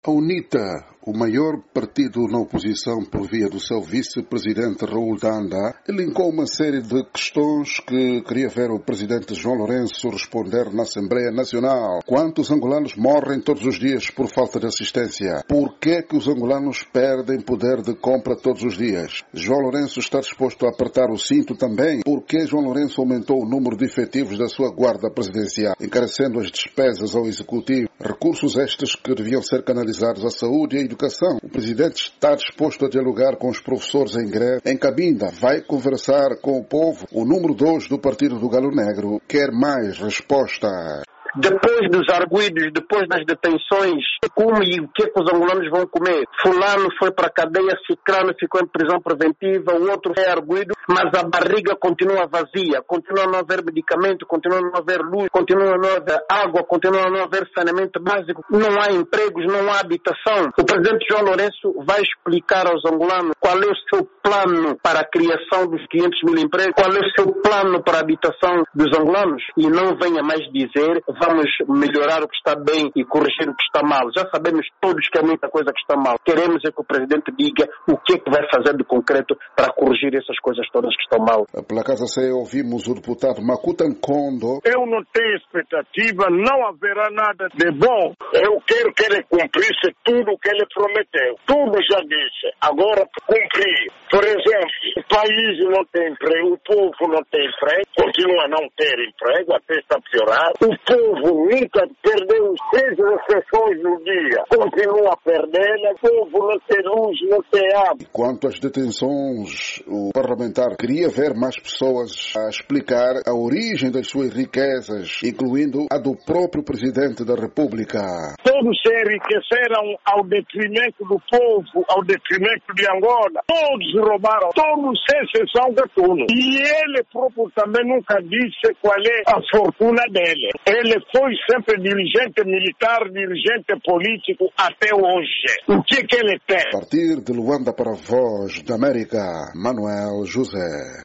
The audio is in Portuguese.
A UNITA, o maior partido na oposição por via do seu vice-presidente Raul Danda, elencou uma série de questões que queria ver o presidente João Lourenço responder na Assembleia Nacional. Quantos angolanos morrem todos os dias por falta de assistência? Por que os angolanos perdem poder de compra todos os dias? João Lourenço está disposto a apertar o cinto também? Por que João Lourenço aumentou o número de efetivos da sua guarda presidencial, encarecendo as despesas ao executivo? Recursos estes que deviam ser canalizados à saúde e à educação. O presidente está disposto a dialogar com os professores em greve. Em Cabinda, vai conversar com o povo. O número 2 do Partido do Galo Negro quer mais respostas. Depois dos arguidos, depois das detenções, como e o que os angolanos vão comer? Fulano foi para a cadeia, Ciclano ficou em prisão preventiva, o outro é arguido, mas a barriga continua vazia, continua a não haver medicamento, continua a não haver luz, continua a não haver água, continua a não haver saneamento básico, não há empregos, não há habitação. O presidente João Lourenço vai explicar aos angolanos qual é o seu plano para a criação dos 500 mil empregos, qual é o seu plano para a habitação dos angolanos, e não venha mais dizer vamos melhorar o que está bem e corrigir o que está mal. Já sabemos todos que há muita coisa que está mal. Queremos é que o presidente diga o que é que vai fazer de concreto para corrigir essas coisas todas que estão mal. Pela Casa C ouvimos o deputado Makuta Nkondo. Eu não tenho expectativa, não haverá nada de bom. Eu quero que ele cumprisse tudo o que ele prometeu. Tudo já disse. Agora cumprir. Por exemplo, o país não tem emprego, o povo não tem emprego, continua a não ter emprego, até está a piorar. O povo nunca perdeu 6 refeições no dia, continua a perder, o povo não tem luz, não tem água. Quanto às detenções, o parlamentar queria ver mais pessoas a explicar a origem das suas riquezas, incluindo a do próprio presidente da República. Todos se enriqueceram ao detrimento do povo, ao detrimento de Angola. Todos roubaram, todos sem exceção de tudo. E ele próprio também nunca disse qual é a fortuna dele. Ele foi sempre dirigente militar, dirigente político até hoje. O que ele tem? A partir de Luanda para a Voz da América, Manuel José.